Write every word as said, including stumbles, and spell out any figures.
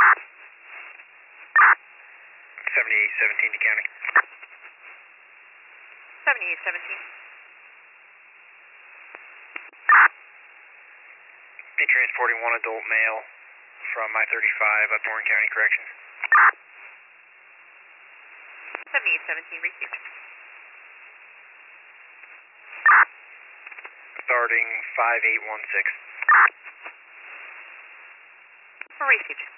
seventy-eight seventeen to county. seventy-eight seventeen. Be transporting one adult male from I thirty-five up Warren County Corrections. seventy-eight seventeen, received. Starting five eight one six. Received.